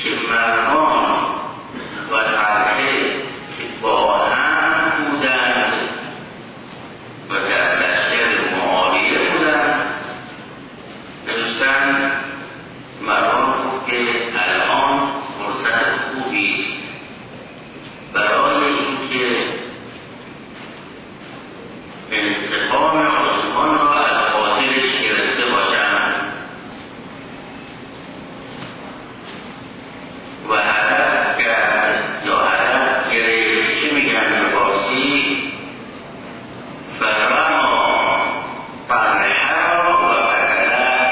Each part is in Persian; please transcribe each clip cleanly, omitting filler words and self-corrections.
که مروان و طلحه که با هم بودند و در لشکر معاویه بودند، نوشتن مروان بود که الان فرصت خوبی است برای اینکه انتقام عثمان را از قاتلش گرفته باشند و هدف کرد یا هدف گرفت، چه میگن به فارسی، فرما طلحه و قتله،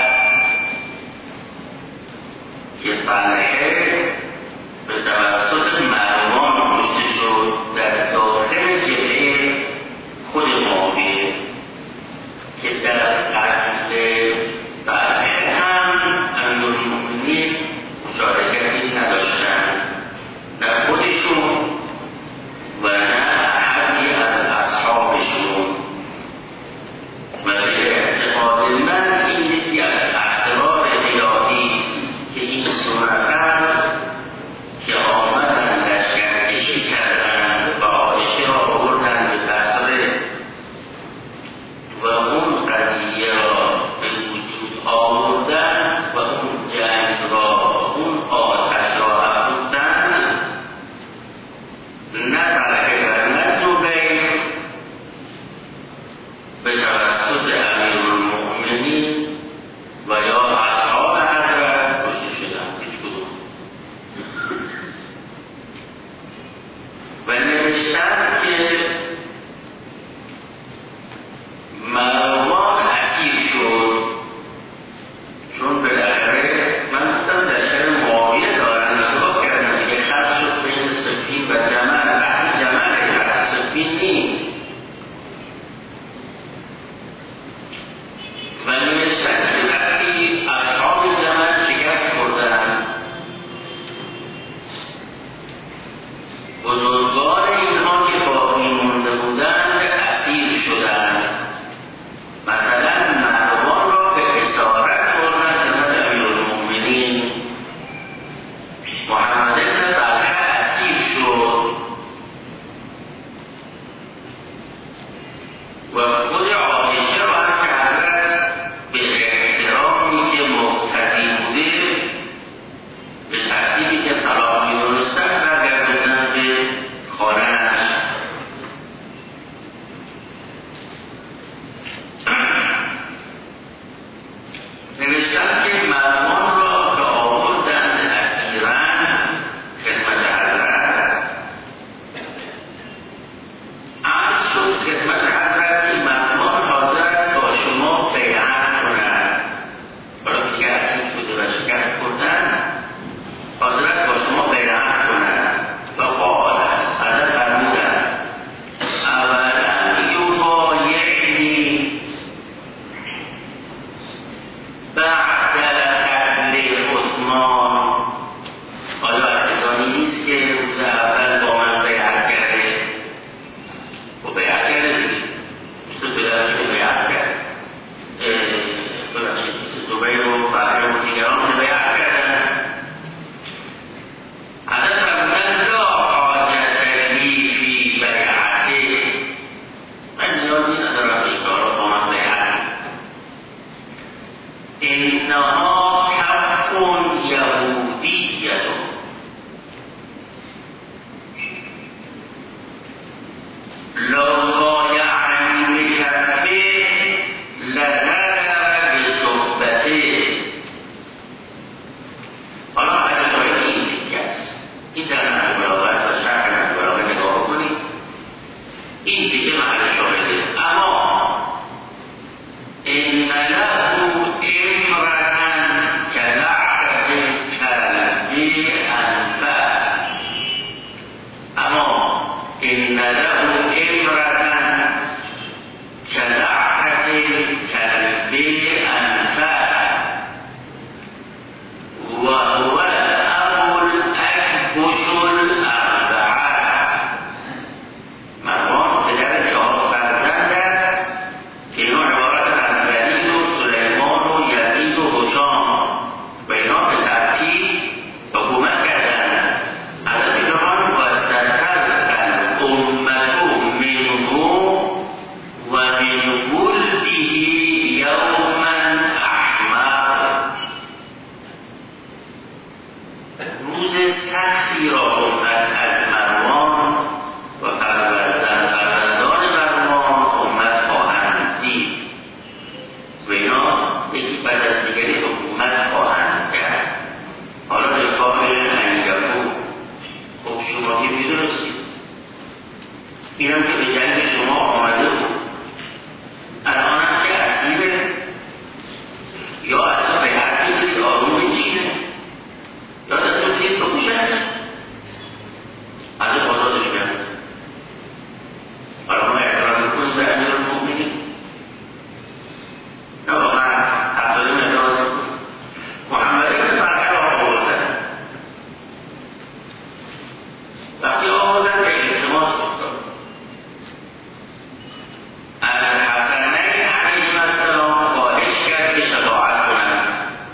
که طلحه به توسط مروان کشته شد در داخل جبهه خود معاویه، که در قتل طلحه هم امیرالمؤمنین مشارکتی نداشتند، نه خودشون و نه احدی از اصحابشون. و به اعتقاد من این یکی از اسرار الهی است که این دو نفر که آمدن لشکرکشی کردند و عایشه را آوردند به بصره و اون قضیه را به وجود آوردند و اون جنگ را، اون آتش را افروختند، نه طلحه و نه زبیر به توسط امیرالمؤمنین و یا اصحاب حضرت کشته شدند، هیچ کدوم. و نوشتن که مروان اسیر شد، چون بالاخره من گفتم لشکر معاویه دارن اشتباه کردن دیگه، خط شد بین صفین و جمل، بحث جمله، بحث صفین نیست. و نوشتن که وقتی اصحاب جمل شکست خوردن، بزرگان اینها که باقی مونده بودند اسیر شدند. مثلا مروان را به اسارت بردن خدمت امیرالمؤمنین، محمد بن طلحه اسیر شد و خود عایشه را هم که حضرت به احترامی که مقتضی بوده، به ترتیبی که صلاح می‌دونستند برگردوندن به خانه‌اش. نوشتن که مروان را که آوردند اسیراً خدمت حضرت، عرض شد خدمت حضرت که مروان حاضر است با شما بیعت کند، برای دیگه اسیر بوده و شکست خوردن، حاضر است با شما بیعت کند. و قال حضرت فرمودند اولا یبایعنی بعد قتل عثمان، آیا از کسانی نیست که روز اول با من بیعت کرده و بیعت کرده دیگه، مثل پدرش که بیعت کرد، ببخشید مثل زبیر و طلحه و دیگران که بیعت کردن. حضرت فرمودند لا حاجت لی فی بیعته، من نیازی ندارم این کارا با من بیعت، انها کف یهودیه، لو بایعنی بکفه لذهب بصحبته. حالا اگر شاید این تیکه است، این در نحو بلاغت و شرح نحو بلاغت نگاه کنید، این تیکه محل شاهده. اما ان له امرأة کلعقة الكلب انفع، اما ان له امرأة کلعقة الكلب انفع و هو الاب الاکبش الاربعه. مروان پدر 4 فرزند است که اینا عبارت از ولید و سلیمان و یزید و هشام و اینا به ترتیب حکومت روز سختی را امت از مروان و فرزندان مروان امت خواهند دید و اینا یکی بعد از دیگری حکومت خواهند کرد. حالا به کار انگفو خب شما که میدونستید اینم که به جنگ شما آمده بود، الان هم که اسیره یا حتی به حد میدید آروم بچینه یا دست رو تیر بکوشن از آزادش کرد. حالا ما اعتراض میکنیم به امیرالمؤمنین، نه واقعا حق داریم اعتراض میکنیم. محمد ابن فرقه را آوردن، وقتی آوردن به التماس افتاد از حسنین علیه السلام خواهش کرد که شفاعت کنند.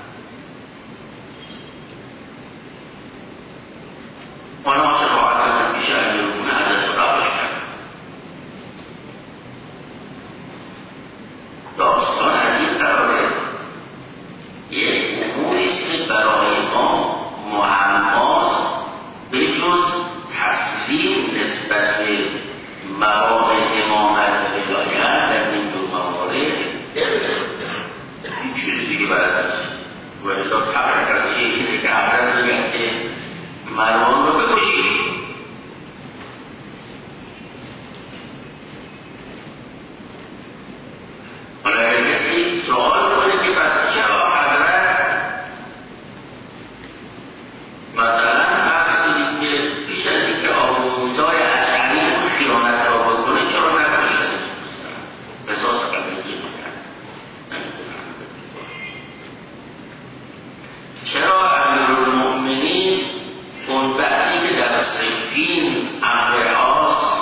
آنها شفاعت کردند پیش امیرالمؤمنین حضرت خدا کرد. داستان از این قراره یک اموری است که برای ما معماست به جز تسلیم نسبت به مقام امامت و ولایت در این دو موارد این چیز دیگه برد است. و اذا تبرک از یکی که افتر میگن که مروان رو بکشید. حالا اگر کسی سوال کنه که پس چرا حضرت مثلا فرض کنید که پیش از اینکه ابو موسی اشعری اون خیانت را بکنه چرا نکشیدش؟ قصاص قبیلگی میکرد. چرا امیرالمؤمنین اون وقتی که در صفین امرهاست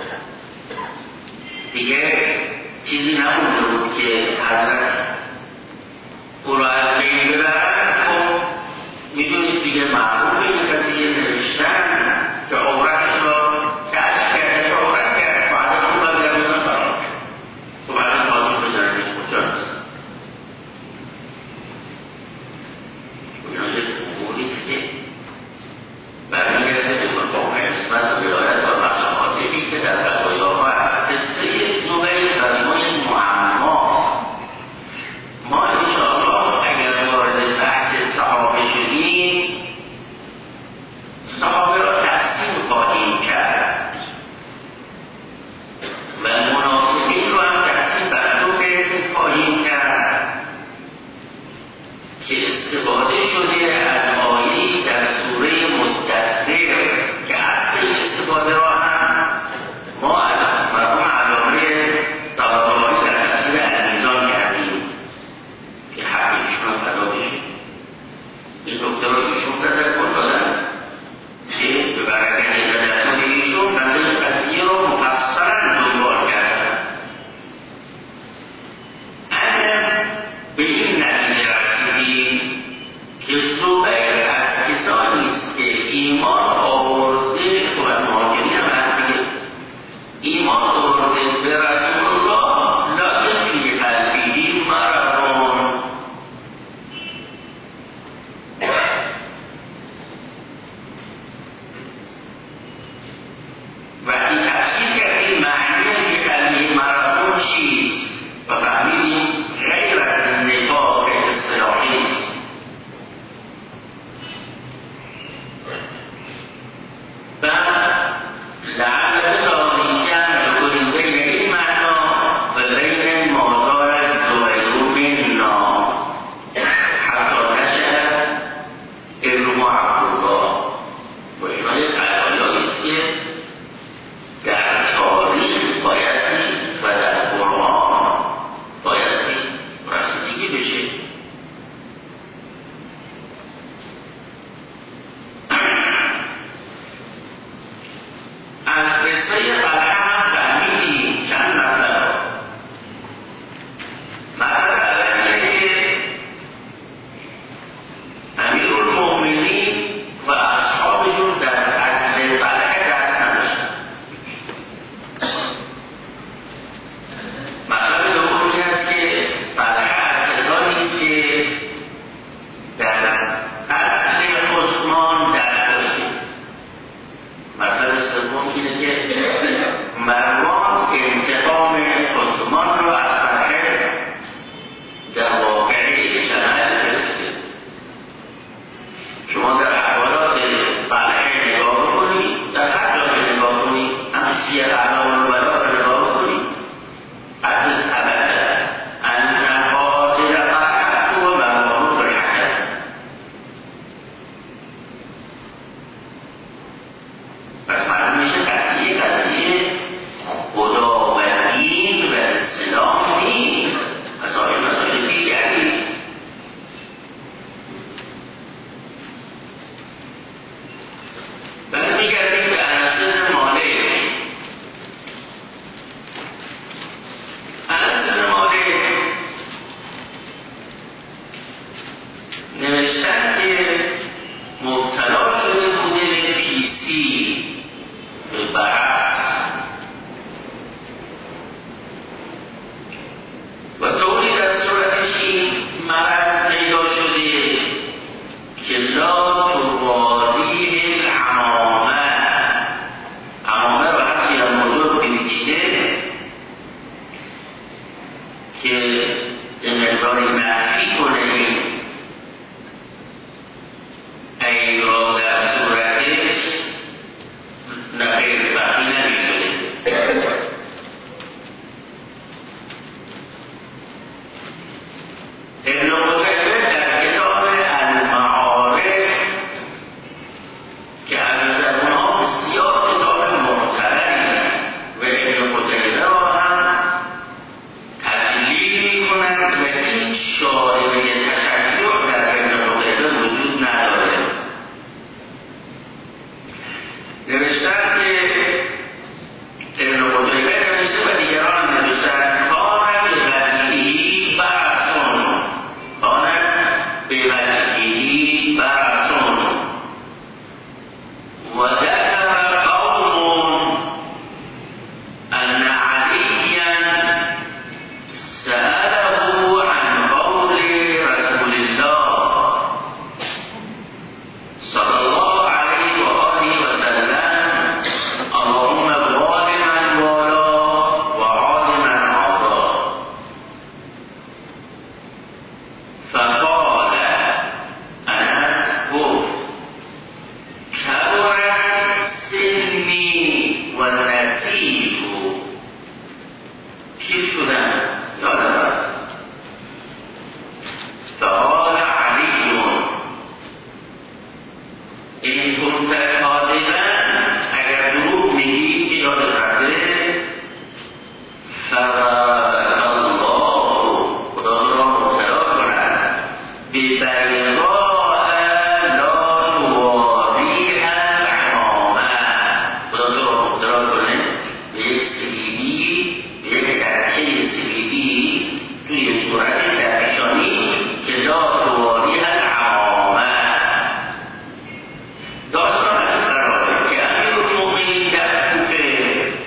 دیگه چیزی نمونده بود که حضرت او را از بین ببرد؟ خب میدونید دیگه معروف این قضیه نوشتن که عورتش را کشف کرد، عورت کرد و حضرت اون را درمون فرار کرد. تو بعد بازون بزرگی کجاست؟ اینا یک اموریست که برمیگرده به مقام عصمت و ولایت و مصالحاتی که در وصایاها هست. قصه نوبل برای ما یک معما. ما انشاءالله اگر وارد بحث صحابه شدیم صحابه را تقسیم خواهیم کرد و منافقین رو هم تقسیم بر دو قسم خواهیم کرد که استفاده شده از آیه‌ای در سوره مدثر که اصل این استفاده را هم ما از مرحوم علامه طباطبایی در تفسیر المیزان کردیم که حق ایشون هم فدا بشه. این نکته را ایشون تذکر دادن که به برکت تذکر ایشون بنده این قضیه را مفصلا دنبال کردن. اگر به این نتیجه رسیدیم که زبیر از کسانی است که ایمان آورده و مهاجرین هم هست دیگه، ایمان آورده به رسول الله لکن فی قلبه مرض. وقتی تفسیر کردیم معنی فی قلبه مرض چیست و فهمیدیم غیر از نفاق اصطلاحی است. نوشتن که ابن قتیبه نوشته و دیگران نوشتن کان بوجهی بأسون، کان بوجهی بأسون و ذکر قوم ان علیا سأله عن قول رسول الله صلی الله علیه و آله و سلم اللهم بارک من والا و عاد من عادا. فقال انس گفت کبرت سنی و نسیت، پیر شدم یادم رفت. فقال علی این کنت کاذبا، اگر دروغ میگی که یادت رفته، فبارک الله، خدا تو را مبتلا کند، ببیضاء لا تواریها العمامه، خدا تو را مبتلا کنه به یک سفیدی، به یک درکه سفیدی توی صورت درکشانی که لا تواریها العمامه. داستان از این قراره که امیرالمؤمنین در کوفه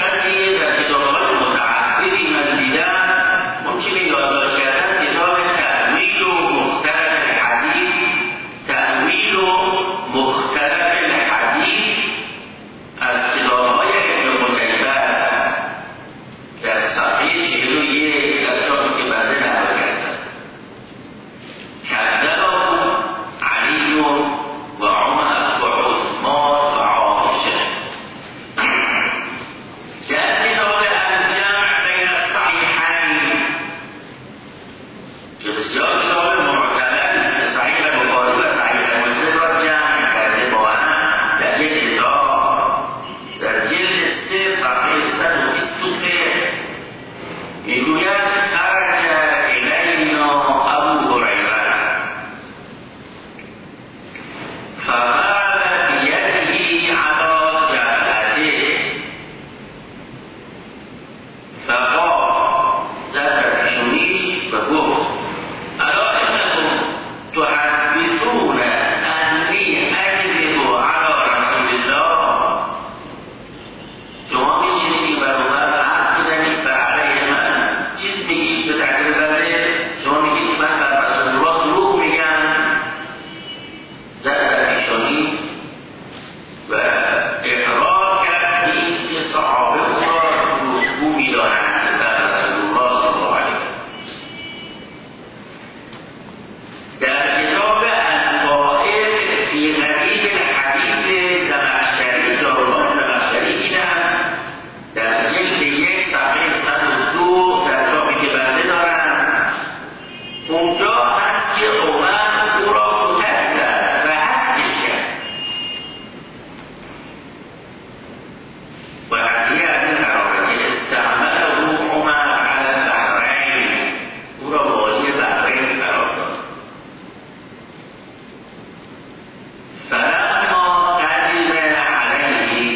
حقیقتی در کتاب‌های متعددی من دیدم، اون چی که یادداشت کردن کتاب تأویل و مختلف الحدیث، تأویل و مختلف الحدیث از کتاب‌های ابن قتیبه است در صفحه 41 در چاپی که بعد نقل کرده کذبه علی و عمر و عثمان و عایشه. در کتاب الجمع بین الصحیحین که بسیار کتاب معتبر است، صحیح بخاری و صحیح مسلم را جمع کرده با هم در یک کتاب در جلد 3 صفحه 123 میگوید خرج الینا ابو هریره فقال بیده علی جبهته فقال ذکر پیشونیش و گفت الا انکم تحدثون انی اکذب علی رسول الله، شما میشینید بر عمر حرف بزنید بر علیه من، چیز میگید به تعبیر بنده، شما میگید من بر رسول الله دروغ میگم. زد پیشانی و اقرار کرد به اینکه صحابه او را دروغگو می‌دانند بر رسول الله صلی الله علیه و در کتاب الفائق فی غریب الحدیث زمخشری دارالله زمخشری دیدم در جلد 1 صفحه 102 در چاپی که بنده دارم، اونجا هست که عمر او را کتک زد و حدش کرد و قضیه از این قراره که استعمله عمر علی بحرین، او را والی بحرین قرار داد. فلما قدم علیه،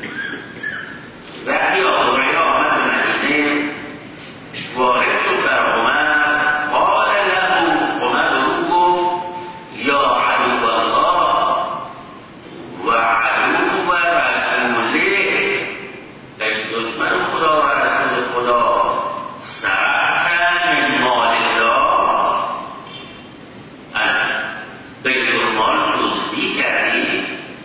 وقتی آقا هریره آمد به مدینه وارد شد بر عمر، قال له، عمر رو گفت یا عدو الله و عدو رسوله، ای دشمن خدا و رسول خدا، سرقت من مال الله، از بیت المال دزدی کردی.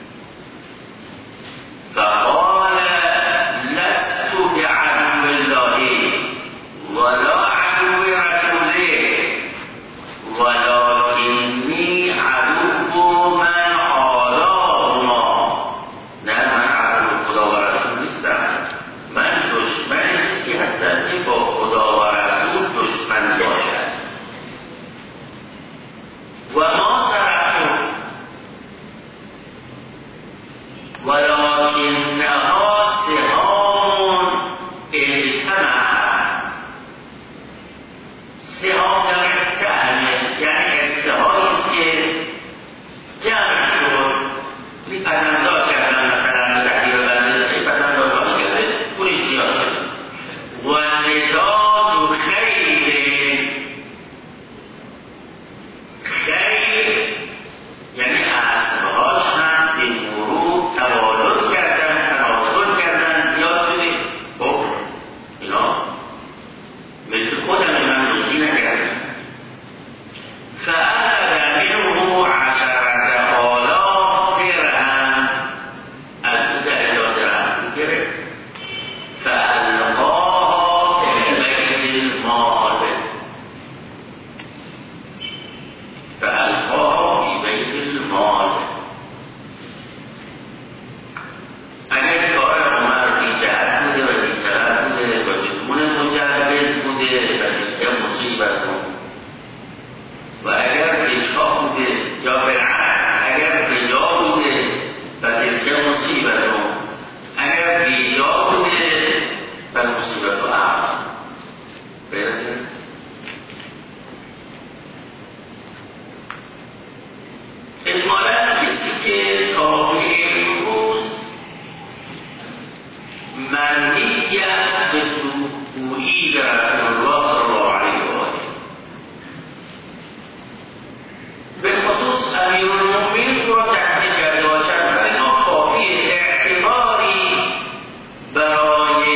فقال لست بعدو الله ولا عدو رسوله ولكنی عدو من عاداهما، نه من عدو خدا و رسول نیستم، من دشمن کسی هستم که با خدا و رسول دشمن باشد. و ما سرقت ولكنها سهام اجتمعت. سهام جمع سهمه، یعنی حصه‌هایی است که جمع شد، پسنداز کردن، مثلا به تعبیر بنده پسندازهایی کرده پولش زیاد شد. و نتاج خیر، خیر یعنی اسبهاش هم به مرور توالد کردن، تناسل کردن، زیاد شده. خب اینا مثل خودم من دزدی نکردم. فأخذ منه 10,000 درهم، از او 10,000 درهم گرفت. فألقاها فی بیت المال، فألقاها فی بیت المال. اگر کار عمر بی جهت بوده و بی سبب بوده و بدون مجوز بوده و تلک مصیبت بود، و اگر بجا بوده یا بالعکس اگر بجا بوده و تلک مصیبت بود، اگر بیجا بوده و مصیبت و اعمال برسه. اجمالا کسی که تا امروز منهی است به دروغگویی به رسول الله صلی الله علیه و آله، به خصوص امیرالمؤمنین را تحقیق کرده باشد، ولی ما کافی اعتباری برای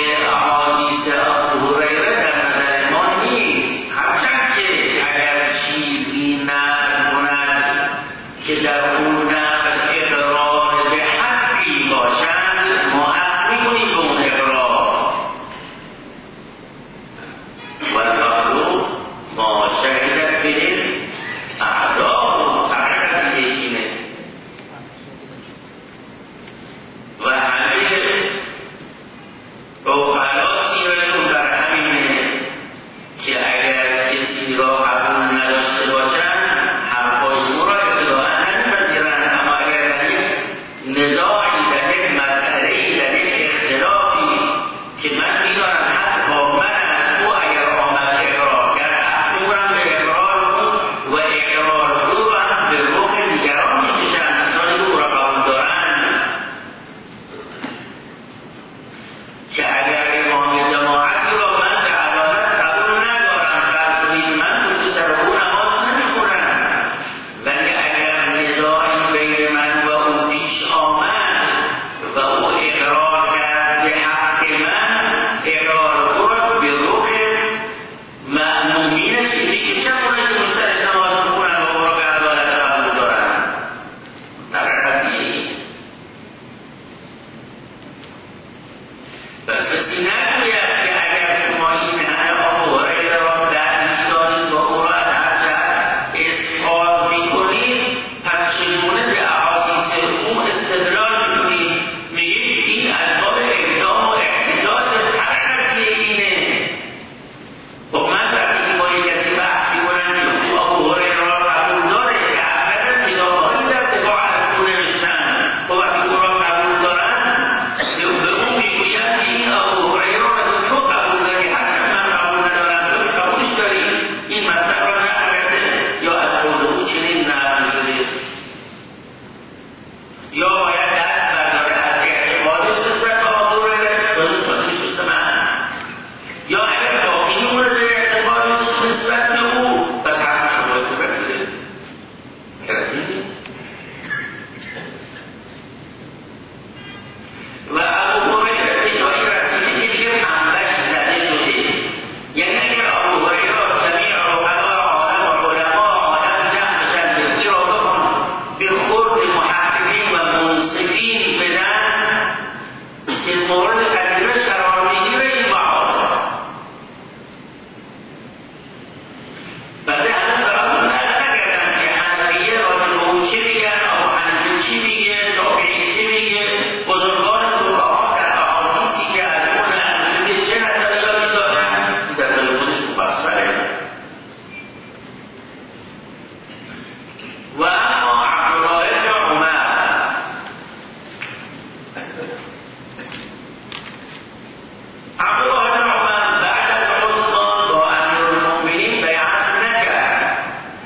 عبدالله بن عمر بعد از عثمان با امیرالمؤمنین بیعت نکرد،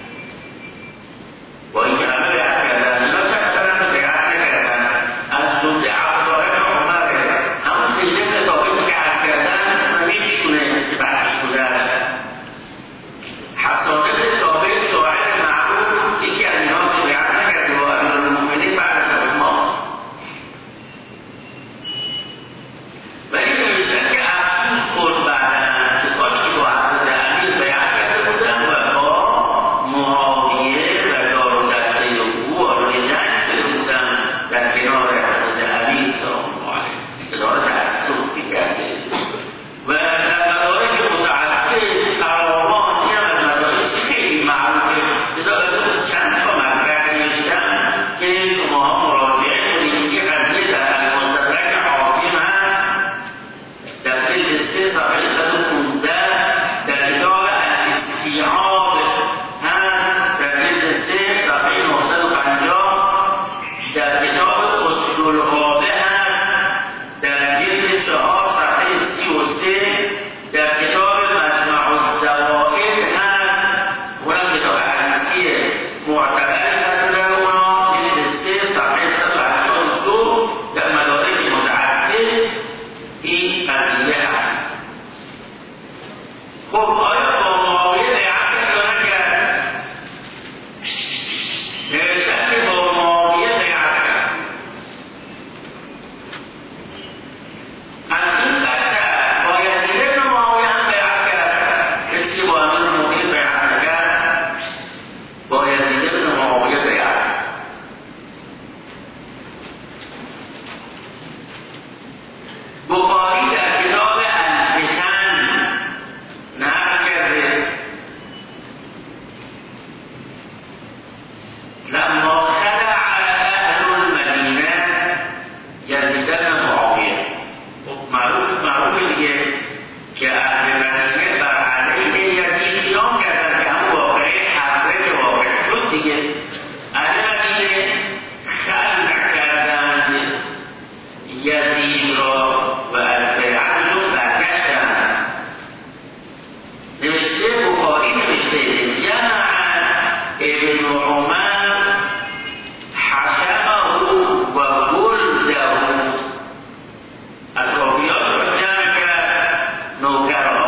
با اینکه همه بیعت کردن، اینا چند بیعت نکردن. از جمله عبدالله بن عمر همون سیدن ثابتی که عرض کردن نمیشونه که بحثش بوده است. حسان بن ثابت شاعر معروف یکی از اینها که بیعت نکرد با امیرالمؤمنین بعد از عثمان، ولی نوشتن که افسوس خود بعدن که کاش که با حضرت علی بیعت کرده بودن و با معاویه و دار و دسته او وارد جنگ شده بودن در کنار حضرت علی سلام الله علیه. اداره تأسف میکرده و در مدارک متعدد فراوان، این هم از مدارک خیلی معروفه، بذارد چند تا مطرح نوشتن که شما ها مراجعه کنید. یه قضیه در المستدرک حاکم هست در جلد 3 صفحه 115، در کتاب الاستیعاب هست در جلد 3 صفحه 950، در کتاب اصل الغابه هست در جلد 4 صفحه 33، در کتاب مجمع الزوائد هست، اونم کتاب حدیثی معتبر هست در اونا، جلد 3 صفحه 182، در مدارک متعدد این قضیه هست. خب آیا با معاویه بیعت کرد یا نکرد؟ نوشتن که با معاویه بیعت کرد. از این بدتر با یزید بن معاویه هم بیعت کرد، کسی که با امیرالمؤمنین بیعت نکرد با یزید بن معاویه بیعت کرد. بخاری در کتاب الفتن نقل کرده لما خلع اهل المدینه یزید بن معاویه. معروف دیگه که اهل مدینه بر علیه یزید قیام کردن که همون واقعه حضرت واقع شد دیگه. اهل مدینه خلع کردند یزید را و از بیعتشون برگشتند. نوشته بخاری نوشته جمع ابن عمر حشمه و گلده، اطرافیات را جمع کرد، نوکران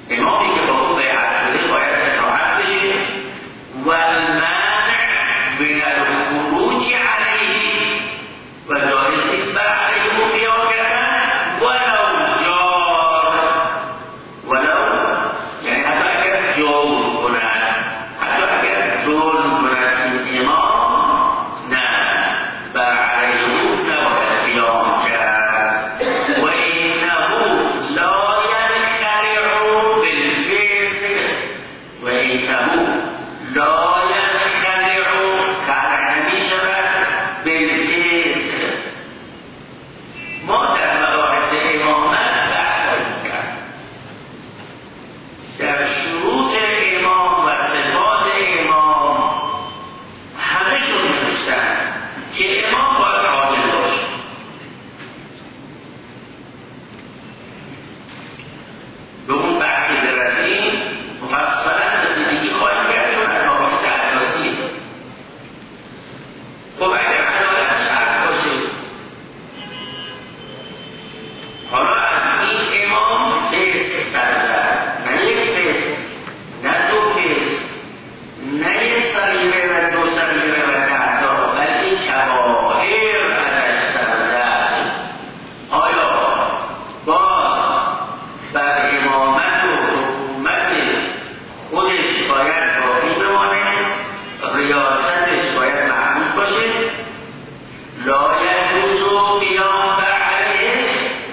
امامی که با اون بیعت شده باید اطاعت بشه و المنع من الخروج علیه و جایز نیست بر علیه رو قیام کردن ولو یعنی حتی اگر جور کنن، حتی اگر ظلم کنن این امام، نه بر علیه رو نباید قیام کرد. و اینه لا ینخرع بالفسق و اینه لا ینخرع خرع نمیشود بالفسق. ما در مباحث امامت بحث خواهیم کرد، در شروط امام و صفات امام همه‌شون نوشتن که امام باید عادل باشه. به اون بحثی برسیم مفصلا رسیدگی خواهیم کرد چون از مباحث اساسی. خب اگر عدالت شرط باشه، حالا از این امام فسق سر زد، نه یک فسق، نه دو فسق، نه یک صغیره و دو صغیره و ده تا، بلکه کبائر ازش سر زد. آیا باز بر امامت و حکومت خودش باید باقی بمانه؟ ریاستش باید محمود باشه؟ لا یجوز قیام بر علیه؟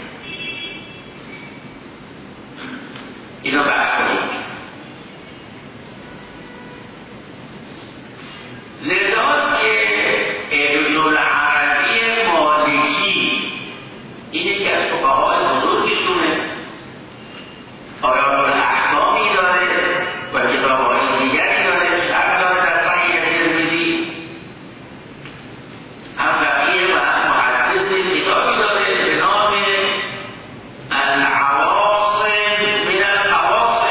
اینا بحث کنیم. لذاست که ابن العربی مالکی این یکی از فقهای بزرگشونه، آیات الاحکامی داره و کتاب‌های دیگری داره، شرح داره در صحیح ترمذی، هم فقیه و هم محدث، کتابی داره به نام العواصم من الحواصل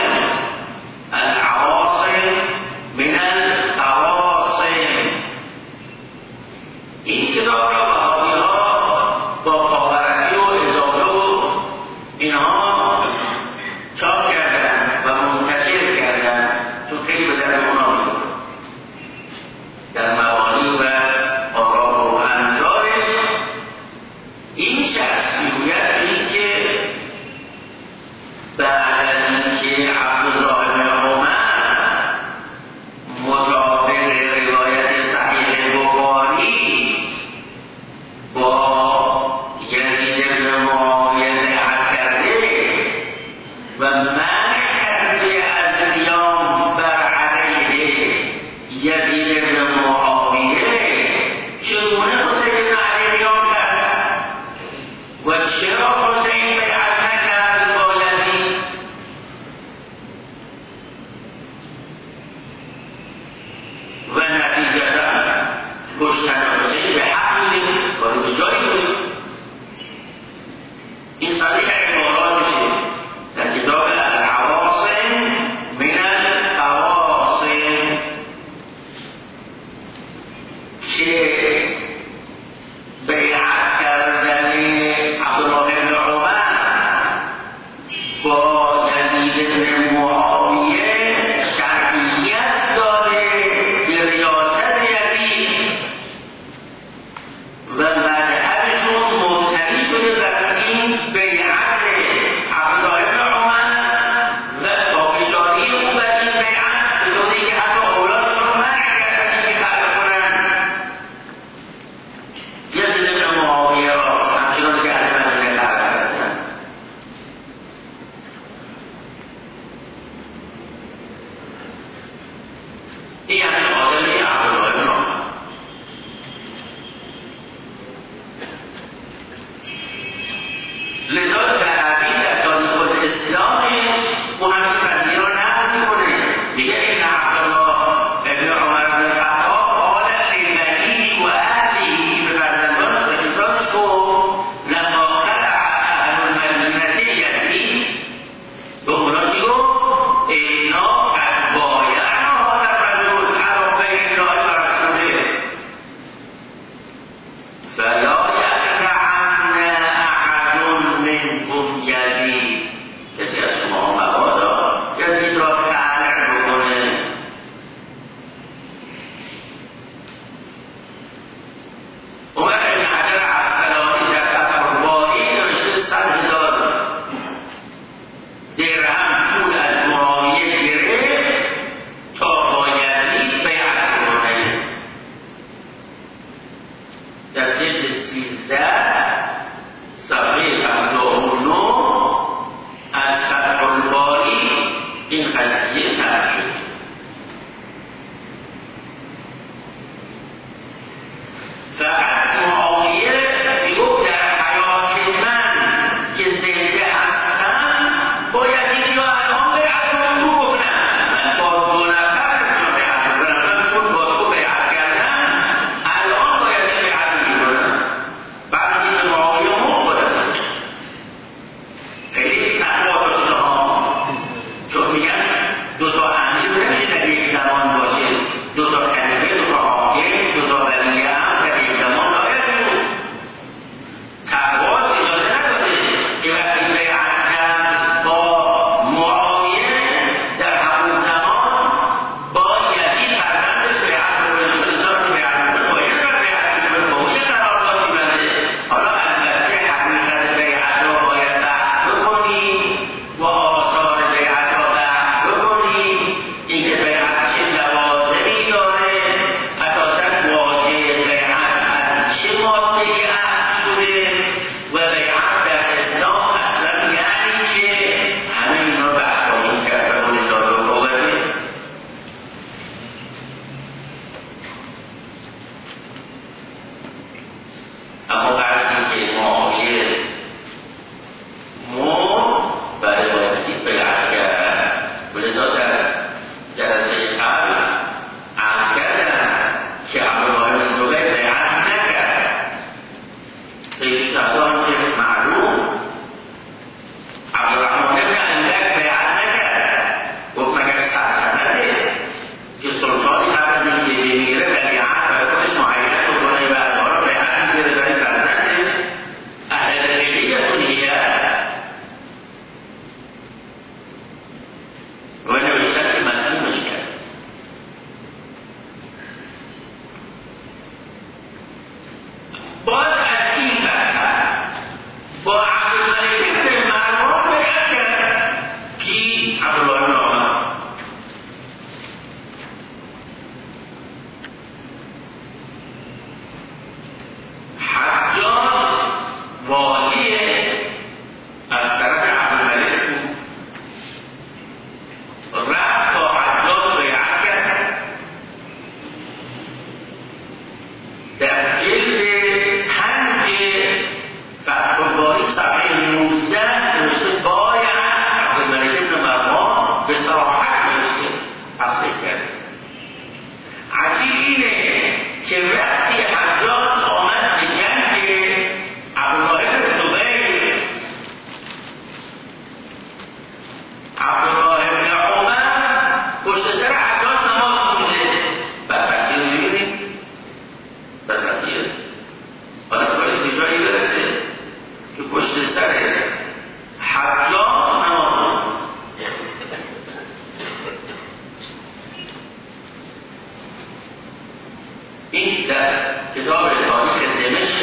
قضیه طرح شد. فقط معاویه میگفت در حیات من که زنده هستم باید این را الان بیعت رو بکنم. من با 2 نفر رو بیعت کنم، چون با تو بیعت کردم الان باید این بیعت رو بکنم. بعد این معاویه هم باید خیلی تقوی داشته ها، چون میگن 2 تا امیر نمیشه در یک زمان باشه، 2 تا خلیفه، 2 تا حاکم، 2 تا ولی امر در یک زمان باید بود. تقوی اجازه نداده که وقتی بیعت کرد با معاویه در همون زمان با یزید فرزندش بیعت بکنه، چون انسان که بیعت بکنه باید بیعت بکنه، با اون یه قراردادی بنده. حالا البته حقیقت بیعت را باید بحث بکنیم و آثار بیعت را بحث بکنیم، اینکه بیعت چه لوازمی داره، اساساً واژه بیعت از چه ماده‌ای اخذ شده و بیعت در اسلام اصلا یعنی چه. همه اینا رو بحث خواهیم کرد و ولله القوة. اما بعد اینکه معاویه مرد برای بایستی بیعت کرد، ولذا در جلسه قبل عرض کردم که عبدالله بن زبیر بیعت نکرد. سید شهدان که معلوم عبدالرحمن بن اندک بیعت نکرد، گفت مگر سلطنته که سلطانی قبل از اینکه بمیره بیعت برای خودش معینت بکنه و از آن بیعت میگیره برای فرزندش اهل خیلیت نیت و نوشتن که مسئولش کرد. باز از این بدتر با عبدالملک بن مروان بیعت کرد. کی؟ عبدالله بن عمر. حجاج والی از طرف عبدالملک بود، رفت با حجاج بیعت کرد. در جلد 5 فتح الباری صفحه 19 نوشته باید عبدالملک بن مروان به صراحت نوشته تصدیق کرد. عجیب اینه که وقتی حجاج آمد به جنگ عبدالله بن زبیر، عبدالله بن عمر پشت سر حجاج نماز می‌خونه. بدبختی رو می‌بینید، بدبختیه. آدم باید به جایی برسه که پشت سر حجاج نماز می‌خونه. این در کتاب تاریخ دمشق